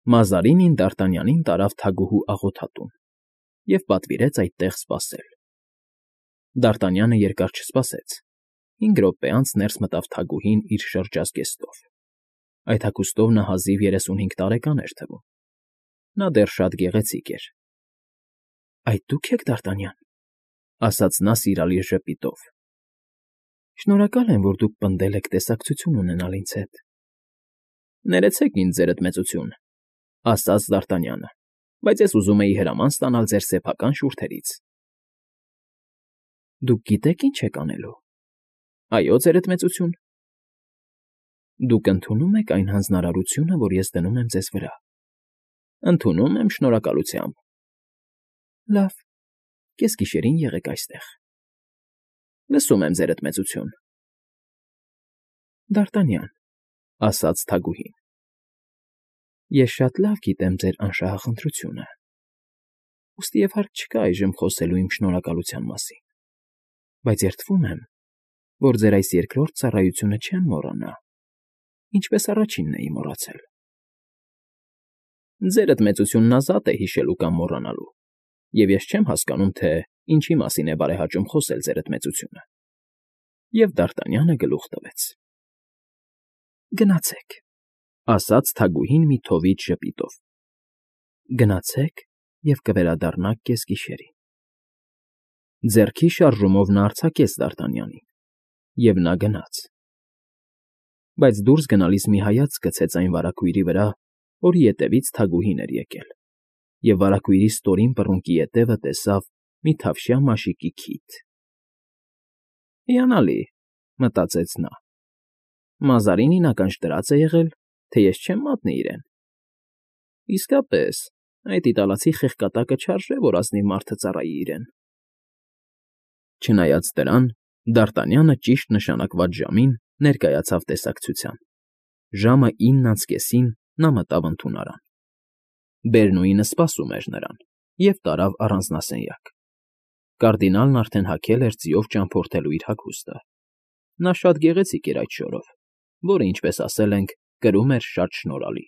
Մազարինին Դարտանյանին տարավ թագուհու աղոթատուն և պատվիրեց այդտեղ սպասել։ Դարտանյանը երկար չսպասեց. 5 րոպե անց ներս մտավ թագուհին իր շրջազգեստով. այդ հագուստով նա հազիվ 35 տարեկան էր թվում։ Նա դեռ շատ գեղեցիկ էր։ ֊ Այդ դու՞ք եք, Դարտանյան,֊ ասաց նա սիրալիր ժպիտով։ ֊ Շնորհակալ եմ, որ դուք պնդել եք տեսակցություն ունենալ ինձ հետ։ ֊ Ներեցեք ինձ, ձերդ մեծություն,֊ ասաց Դարտանյանը,֊ բայց ես ուզում էի հրաման ստանալ ձեր սեփական շուրթերից։ ֊ Դուք գիտեք ինչ եք անելու։ ֊ Այո, ձերդ մեծություն։ ֊ Դուք ընդունո՞ւմ եք այն հանձնարարությունը, որ ես դնում եմ ձեզ վրա։ ֊ Ընդունում եմ, շնորհակալությամբ։ ֊ Լավ, կեսգիշերին եղեք այստեղ։ ֊ Լսում եմ, ձերդ մեծություն։ ֊ Դարտանյան,֊ ասաց թագուհին,֊ ես շատ լավ գիտեմ ձեր անշահախնդրությունը, ուստի և հարկ չկա այժմ խոսելու իմ շնորհակալության մասին, բայց երդվում եմ, որ ձեր այս երկրորդ ծառայությունը չեմ մոռանա, ինչպես առաջինն էի մոռացել։ ֊ Ձերդ մեծությունն ազատ է հիշելու կամ մոռանալու, և ես չեմ հասկանում, թե ինչի մասին է բարեհաճում խոսել ձերդ մեծությունը։ Եվ Դարտանյանը գլուխ տվեց։ ֊ Գնացեք,֊ ասաց թագուհին մի թովիչ ժպիտով,֊ գնացեք և կվերադառնաք կեսգիշերին։ Ձեռքի շարժումով նա արձակեց Դարտանյանին, և նա գնաց։ Բայց դուրս գնալիս մի հայացք գցեց այն վարագույրի վրա, որի ետևից թագուհին էր եկել, և վարագույրի ստորին պռունկի ետևը տեսավ մի թավշյա մաշիկի քիթ։ «Հիանալի,֊ մտածեց նա,֊ Մազարինին ականջ դրած է եղել, թե ես չեմ մատնի իրեն։ Իսկապես, այդ իտալացի խեղկատակը չարժե, որ ազնիվ մարդը ծառայի իրեն»։ Չնայած դրան, Դարտանյանը ճիշտ նշանակված ժամին ներկայացավ տեսակցության։ Ժամը 9:30 նա մտավ ընդունարան։ Բերնուինը սպասում էր նրան և տարավ առանձնասենյակ։ Կարդինալն արդեն հագել էր ձիով ճամփորդելու իր հագուստը։ Նա շատ գեղեցիկ էր այդ շորով, որը, ինչպես ասել ենք, կրում էր շատ շնորհալի։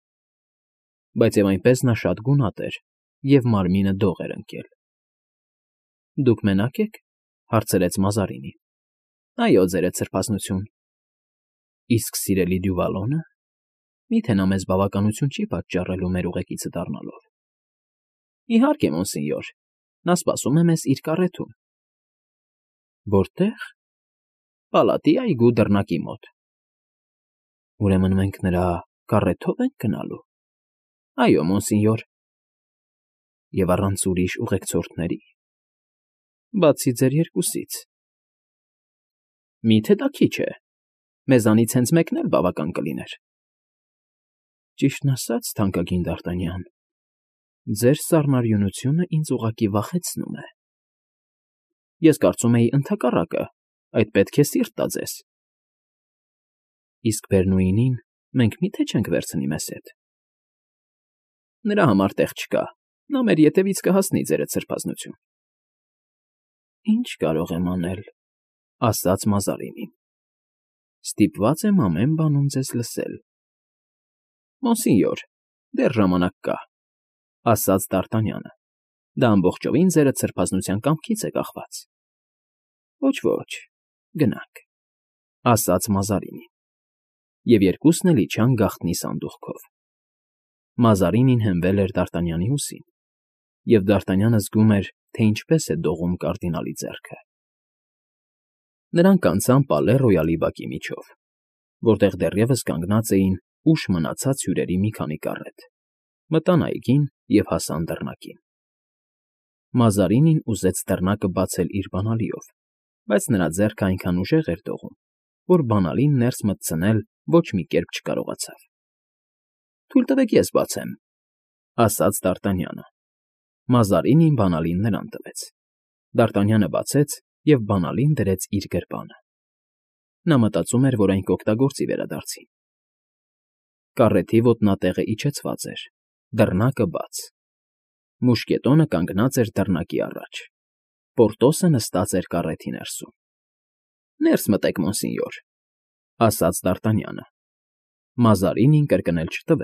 Բայց և այնպես նա շատ գունատ էր, և մարմինը դող էր ընկել։ ֊ Դուք մենա՞կ եք,֊ հարցրեց Մազարինին։ ֊ Այո, ձերդ սրբազնություն։ ֊ Իսկ սիրելի Դյուվալո՞նը։ Մի՞թե նա մեզ բավականություն չի պատճառելու մեր ուղեկիցը դառնալով։ ֊ Իհարկե, մոնսենյոր, նա սպասում է մեզ իր կարեթում։ ֊ Որտե՞ղ։ ֊ Պալատի այգու դռնակի մոտ։ ֊ Ուրեմն մենք նրա կարեթո՞վ ենք գնալու։ ֊ Այո, մոնսենյոր։ ֊ Եվ առանց ուրիշ ուղեկցորդների։ ֊ Բացի ձեր երկուսից։ ֊ Մի՞թե դա քիչ է։ Մեզանից հենց մեկն էլ բավական կլիներ։ ֊ Ճիշտն ասած, թանկագին Դարտանյան, ձեր սառնարյունությունը ինձ ուղղակի վախեցնում է։ ֊ Ես կարծում էի ընդհակառակը, այդ պետք է սիրտ տա ձեզ։ ֊ Իսկ Բերնուինին մենք մի՞թե չենք վերցնի մեզ հետ։ ֊ Նրա համար տեղ չկա, նա մեր ետևից կհասնի, ձերդ սրբազնություն։ ֊ Ինչ կարող եմ անել,֊ ասաց Մազարինին։ ֊ Ստիպված եմ ամեն բանում ձեզ լսել։ ֊ Մոնսենյոր, դեռ ժամանակ կա,֊ ասաց Դարտանյանը։ Դա ամբողջովին ձերդ սրբազնության կամքից է կախված։ ֊ Ոչ, գնանք,֊ ասաց Մազարինին։ Եվ երկուսն էլ իջան գաղտնի սանդուղքով։ Մազարինին հենվել էր Դարտանյանի ուսին, և Դարտանյանը զգում էր, թե ինչպես է դողում կարդինալի ձեռքը։ Նրանք անցան Պալե Ռոյալի բակի միջով, որտեղ դեռևս կանգնած էին ուշ մնացած հյուրերի մի քանի կառետ, մտան այգին և հասան դռնակին։ Մազարինին ուզեց դռնակը բացել իր բանալիով, բայց նրա ձեռքը այնքան ուժեղ էր դողում, որ բանալին ներս մտցնել ոչ մի կերպ չկարողացավ։ ֊ Թույլ տվեք ես բացեմ,֊ ասաց Դարտանյանը։ Մազարինին բանալին նրան տվեց։ Դարտանյանը բացեց և բանալին դրեց իր գրպանը։ Նա մտածում էր, որ այն կօգտագործի վերադարձին։ Կառեթի ոտնատեղը իջեցված էր, դռնակը բաց։ Մուշկետոնը կանգնած էր դռնակի առաջ։ Պորտոսը նստած էր կառեթի ներսում։ ֊ Ներս մտեք, մոնսենյոր,֊ ասաց Դարտանյանը։ Մազարինին կրկնել չտվեց,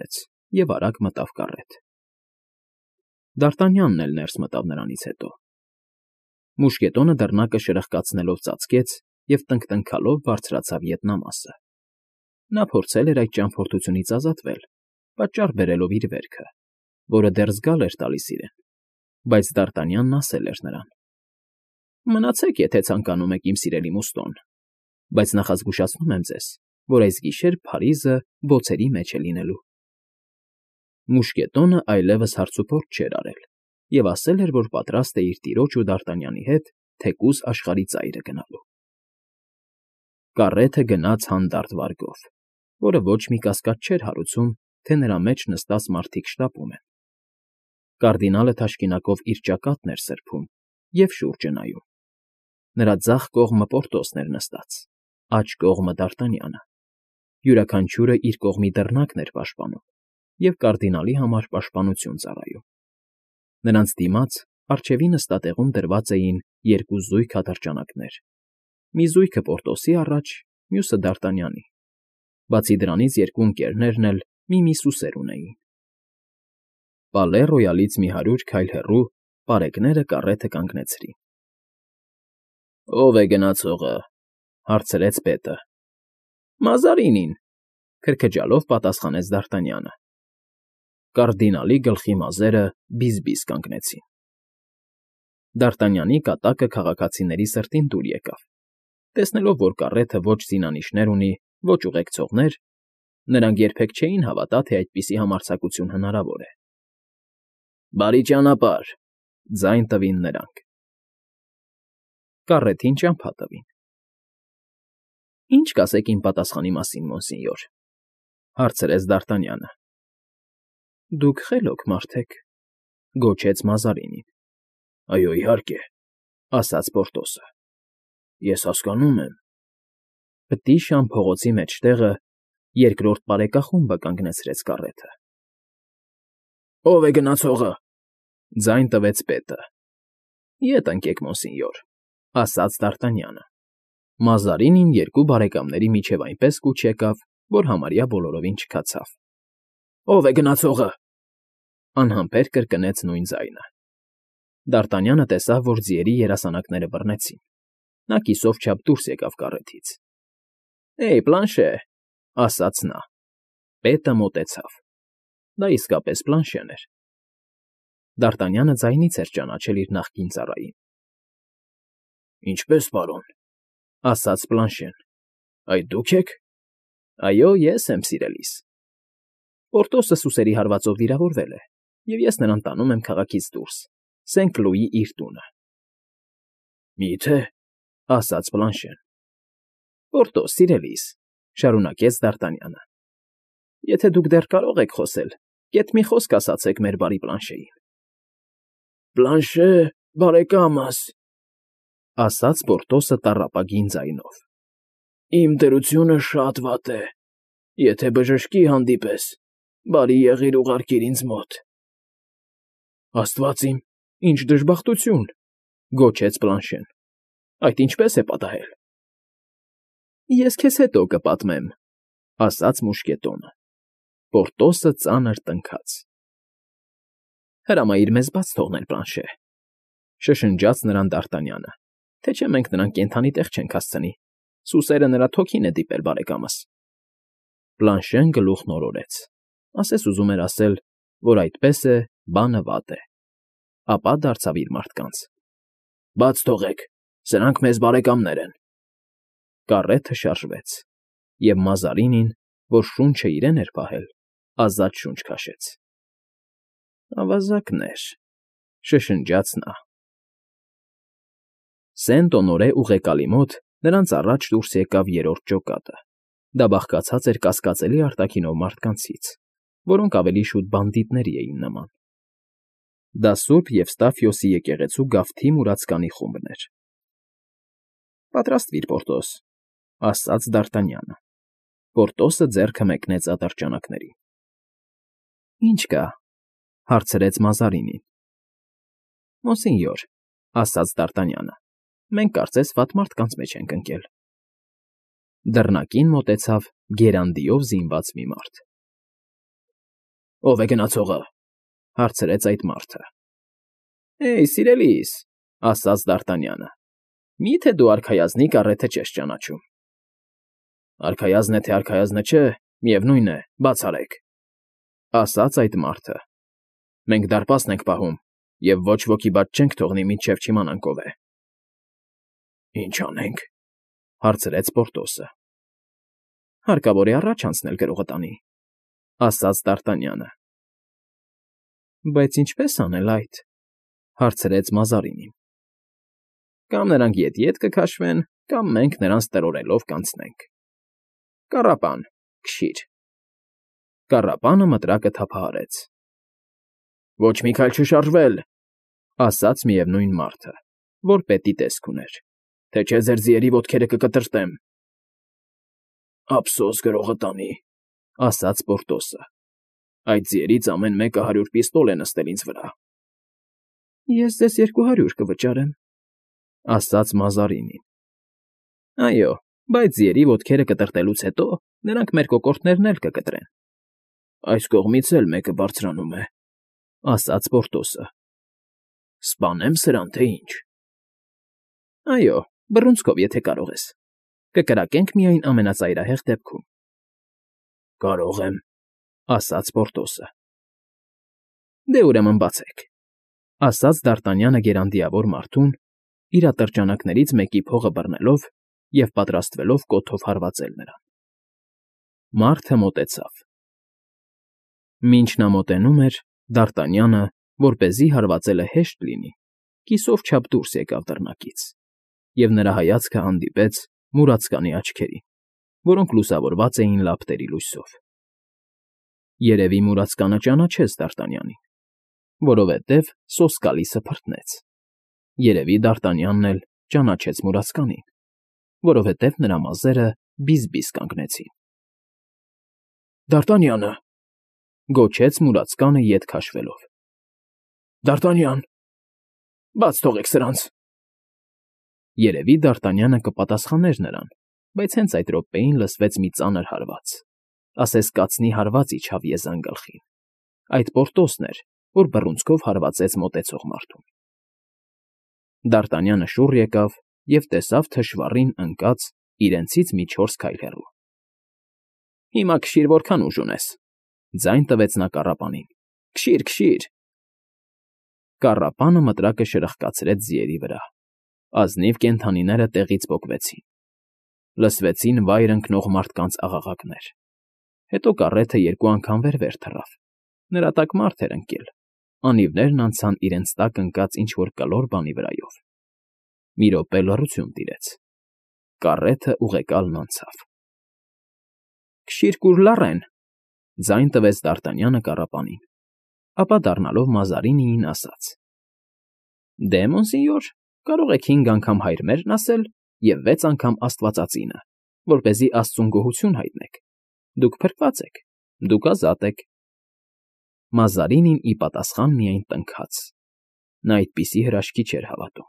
և արագ մտավ կարետ։ Դ'Արտանյանն էլ ներս մտավ նրանից հետո։ Մուշկետոնը դռնակը շրխկացնելով ծածկեց և տնկտնքալով բարձրացավ ետնամասը։ Նա փորձել էր այդ ճամփորդությունից ազատվել, պատճառ բերելով իր վերքը, որը դեռ զգալ էր տալիս իրեն, բայց Դ'Արտանյանն ասել էր նրան. «Մնացեք, եթե ցանկանում եք, իմ սիրելի Մուստոն, բայց նախազգուշացնում եմ ձեզ, որ այս գիշեր Փարիզը բոցերի մեջ է լինելու»։ Մուշկետոնը այլևս հարցուփորձ չէր արել և ասել էր, որ պատրաստ է իր տիրոջ ու Դ'Արտանյանի հետ թեկուզ աշխարհի ծայրը գնալու։ Կարեթը գնաց հանդարտ վարգով, որը ոչ մի կասկած չէր հարուցում, թե նրա մեջ նստած մարդիկ շտապում են։ Կարդինալը թաշկինակով իր ճակատն էր սրբում և շուրջը նայում։ Նրա ձախ կողմը Պորտոսն էր նստած, աջ կողմը Դ'Արտանյանը։ Յուրաքանչյուրը իր կողմի դռնակն էր պաշտպանում և կարդինալի համար պաշտպանություն ծառայում։ Նրանց դիմաց առջևի նստատեղում դրված էին երկու զույգ ատրճանակներ, մի զույգը Պորտոսի առաջ, մյուսը Դ'Արտանյանի։ Բացի դրանից երկու ընկերներն էլ մի սուսեր ունեին։ Պալե Ռոյալից մի 100 քայլ հեռու պարեկները կարեթը կանգնեցրին։ «Ո՞վ է գնացողը,֊ հարցրեց պետը։ «Մազարինին,֊ քրքջալով պատասխանեց Դ'Արտանյանը։ Կարդինալի գլխի մազերը բիզ֊բիզ կանգնեցին։ Դ'Արտանյանի կատակը քաղաքացիների սրտին դուր եկավ։ Տեսնելով, որ կարեթը ոչ զինանիշներ ունի, ոչ ուղեկցողներ, նրանք երբեք չէին հավատա, թե այդպիսի համարձակություն հնարավոր է։ «Բարի ճանապարհ,֊ ձայն տվին նրանք։ Կարեթին ճամփա տվին։ «Ի՞նչ կասեք իմ պատասխանի մասին, մոնսինյոր,֊ հարցրեց Դ'Արտանյանը։ Դուք խելոք մարդ եք,֊ գոչեց Մազարինին։ «Այո, իհարկե,֊ ասաց Պորտոսը։ Ես հասկանում եմ»։ Պտիշան փողոցի մեջտեղը երկրորդ բարեկախումբը կանգնեցրեց կարեթը։ «Ո՞վ է գնացողը,֊ ձայն տվեց պետը։ Ետ ընկեք, մոնսինյոր,֊ ասաց Դ'Արտանյանը։ Մազարինին երկու բարեկամների միջև այնպես կուչ եկավ, որ համարյա բոլորովին չքացավ։ «Ո՞վ է գնացողը,֊ անհամբեր կրկնեց նույն ձայնը։ Դ'Արտանյանը տեսավ, որ ձիերի երասանակները բռնեցին։ Նա կիսով չափ դուրս եկավ կարեթից։ «Հեյ, Պլանշե,֊ ասաց նա։ Պետը մոտեցավ։ Դա իսկապես Պլանշեն էր։ Դ'Արտանյանը ձայնից էր ճանաչել իր նախկին ծառային։ «Ինչպե՞ս, պարոն,֊ ասաց Պլանշեն,֊ այդ դու՞ք եք»։ «Այո, ես եմ, սիրելիս։ Պորտոսը սուսերի հարվածով վիրավորվել է, և ես նրան տանում եմ քաղաքից դուրս, Սենկլուի իր տունը»։ «Մի՞թե,֊ ասաց Պլանշեն։ «Պորտոս, սիրելիս,֊ շարունակեց Դ'Արտանյանը,֊ եթե դուք դեռ կարող եք խոսել, գեթ մի խոսք ասացեք մեր բարի Պլանշեին»։ «Պլանշե, բարեկամս,֊ ասաց Պորտոսը տառապագին ձայնով,֊ իմ դրությունը շատ վատ է։ Եթե բժշկի հանդիպես, բարի եղիր ուղարկիր ինձ մոտ»։ «Աստված իմ, ինչ դժբախտություն,֊ գոչեց Պլանշեն։ Այդ ինչպե՞ս է պատահել»։ «Ես քեզ հետո կպատմեմ,֊ ասաց մուշկետոնը։ Պորտոսը ծանր տնքաց։ «Հրամայիր մեզ բաց թողնել, Պլանշե,֊ շշնջաց նրան Դ'Արտանյանը,֊ թե չէ մենք նրան կենդանի տեղ չենք հասցնի։ Սուսերը նրա թոքին է դիպել, բարեկամս»։ Պլանշեն գլուխն օրորեց, ասես ուզում էր ասել, որ այդպես է, բանը վատ է, ապա դարձավ իր մարդկանց. «Բաց թողեք, սրանք մեզ բարեկամներ են»։ Կարեթը շարժվեց, և Մազարինին, որ շունչը իրեն էր պահել, ազատ շունչ քաշեց։ «Ավազակներ,֊ շշնջաց նա։ Սենտ֊Օնորե ուղեկալի մոտ նրանց առաջ դուրս եկավ երրորդ ջոկատը։ Դա բաղկացած էր կասկածելի արտաքինով մարդկանցից, որոնք ավելի շուտ բանդիտների էին նման։ Դա Սուրբ Եվստաֆիոսի եկեղեցու գավթի մուրացկանի խումբն էր։ «Պատրաստվիր, Պորտոս,֊ ասաց Դ'Արտանյանը։ Պորտոսը ձեռքը մեկնեց ատրճանակներին։ «Ի՞նչ կա,֊ հարցրեց Մազարինին։ Մոնսինյոր,֊ ասաց Դ'Արտանյանը,֊ մենք կարծես վատ մարդկանց մեջ ենք ընկել»։ Դռնակին մոտեցավ գերանդիով զինված մի մարդ։ Ո՞վ է գնացողը, հարցրեց այդ մարդը։ Էй, սիրելիս, ասաց Դ'Արտանյանը, միթե դու արքայազնի կառեթը չես ճանաչում։ Արքայազն է թե արքայազնը չէ, միևնույն է, բաց արեք, ասաց այդ մարդը։ Մենք դարպասն ենք պահում և ոչ ոքի բաց չենք թողնի, մինչև չիմանանք ով է։ Ինչ անենք, հարցրեց Պորտոսը։ Հարկավոր է առաջ անցնել գրողը տանի, ասաց Դ'Արտանյանը։ Բայց ինչպես անել այդ, հարցրեց Մազարինին։ Կամ նրանք ետ կքաշվեն, կամ մենք նրանց տրորելով կանցնենք։ Կառապան, քշիր։ Կառապանը մտրակը թափահարեց։ Ոչ մի քայլ չշարժվել, ասաց միևնույն մարդը, որ պետի տեսք ուներ, թե չէ ձեր ձիերի ոտքերը կկտրտեմ։ Ափսոս գրողը տանի, ասաց Պորտոսը։ Այդ ձիերից ամեն մեկը 100 պիստոլ է նստել ինձ վրա։ Ես ձեզ 200 կվճարեմ, ասաց Մազարինին։ Այո, բայց ձիերի ոտքերը կտրտելուց հետո նրանք մեր կոկորդներն էլ կկտրեն։ Այս կողմից էլ մեկը բարձրանում է, ասաց Պորտոսը։ Սպանեմ սրան, թե ինչ։ Այո, բռունցքով, եթե կարող ես։ Կկրակենք միայն ամենածայրահեղ դեպքում։ Կարող եմ, ասաց Պորտոսը։ Դե ուրեմն բացեք, ասաց Դ'Արտանյանը գերանդիավոր մարդուն, իր ատրճանակներից մեկի փողը բռնելով և պատրաստվելով կոթով հարվածել նրան։ Մարդը մոտեցավ։ Մինչ նա մոտենում էր, Դ'Արտանյանը, որպեսզի հարվածելը հեշտ լինի, կիսով չափ դուրս եկավ դռնակից, և նրա հայացքը հանդիպեց մուրացկանի աչքերին, որոնք լուսավորված էին լապտերի լույսով։ Երևի մուրացկանը ճանաչեց Դ'Արտանյանին, որովհետև սոսկալիսը փրտնեց։ Երևի Դ'Արտանյանն էլ ճանաչեց մուրացկանին, որովհետև նրա մազերը բիզ-բիզ կանգնեցին։ Դ'Արտանյանը, գոչեց մուրացկանը ետ քաշվելով։ Դ'Արտանյան, բաց թողեք սրանց։ Երևի Դ'Արտանյանը կպատասխաներ նրան, բայց հենց այդ րոպեին լսվեց մի ծանր հարված, ասես կացնի հարված իջավ եզան գլխին։ Այդ Պորտոսն էր, որ բռունցքով հարվածեց մոտեցող մարդուն։ Դ'Արտանյանը շուռ եկավ և տեսավ թշվառին ընկած իրենցից մի 4 քայլ հեռու։ Հիմա քշիր, որքան ուժ ունես, ձայն տվեց նա կառապանին։ Քշիր, քշիր։ Կառապանը մտրակը շրխկացրեց ձիերի վրա։ Ազնիվ կենդանիները տեղից պոկվեցին։ Լսվեցին վայր ընկնող մարդկանց աղաղակներ։ Հետո կառեթը 2 անգամ վեր թռավ։ Նրա տակ մարդ էր ընկել։ Անիվներն անցան իրենց տակ ընկած ինչ-որ կլոր բանի վրայով։ Մի րոպե լռություն տիրեց։ Կառեթը ուղեկալն անցավ։ Քշիր կուր լառեն, ձայն տվեց Դ'Արտանյանը կառապանին, ապա դառնալով Մազարինիին ասաց. Դե, մոնսինյոր, կարող եք 5 անգամ հայր մերն ասել և 6 անգամ աստվածածինը, որպեսզի Աստծուն գոհություն հայտնեք։ Դուք փրկված եք, դուք ազատ եք։ Մազարինին ի պատասխան միայն տնքաց։ Նա այդպիսի հրաշքի չէր հավատում։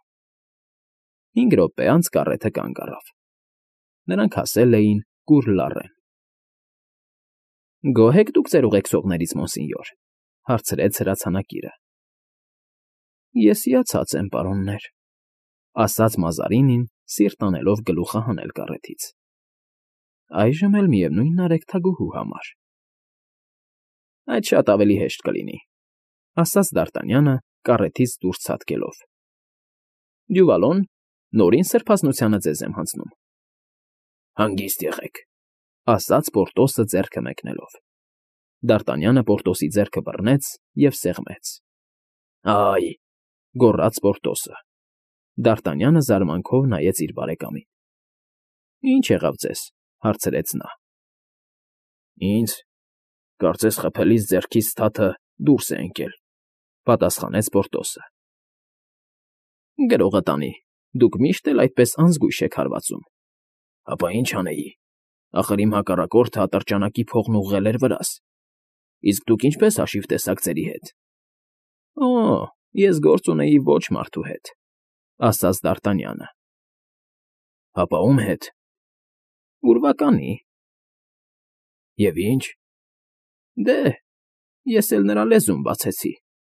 5 րոպե անց կառեթը կանգ առավ։ Նրանք հասել էին Կուր լառեն։ Գոհ եք դուք ձեր ուղեկցողներից, մոնսինյոր, հարցրեց հրացանակիրը։ Ես հիացած եմ, պարոններ, ասաց Մազարինին, սիրտ անելով գլուխը հանել կառեթից։ Այժմ էլ միևնույնն արեք թագուհու համար։ Այդ շատ ավելի հեշտ կլինի, ասաց Դ'Արտանյանը կառեթից դուրս ցատկելով։ Դյուվալոն, նորին սրբազնությանը ձեզ եմ հանձնում։ Հանգիստ եղեք, ասաց Պորտոսը ձեռքը մեկնելով։ Դ'Արտանյանը Պորտոսի ձեռքը բռնեց և սեղմեց։ Այ, գոռաց Պորտոսը։ Դ'Արտանյանը զարմանքով նայեց իր բարեկամին։ Ինչ եղավ ձեզ, հարցրեց նա։ Ինձ, կարծես խփելիս ձեռքից թաթը դուրս է ընկել, պատասխանեց Պորտոսը։ Գրողը տանի, դուք միշտ էլ այդպես անզգույշ եք հարվածում։ Ապա ինչ անեի, ախր իմ հակառակորդը ատրճանակի փողն ուղղել էր վրաս։ Իսկ դուք ինչպես հաշիվ տեսաք ձերի հետ։ Օ, ես գործ ունեի ոչ մարդու հետ, ասաց Դ'Արտանյանը։ Հապա ում հետ։ Ուրվականի։ Եվ ինչ։ Դե, ես էլ նրա լեզուն բացեցի։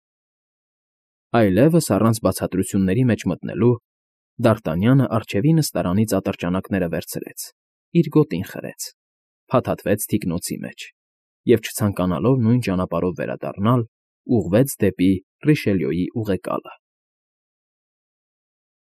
Այլևս առանց բացատրությունների մեջ մտնելու Դ'Արտանյանը առջևի նստարանից ատրճանակները վերցրեց, իր գոտին խրեց, փաթաթվեց թիկնոցի մեջ և, չցանկանալով նույն ճանապարհով վերադառնալ, ուղղվեց դեպի Ռիշելյոյի ուղեկալը։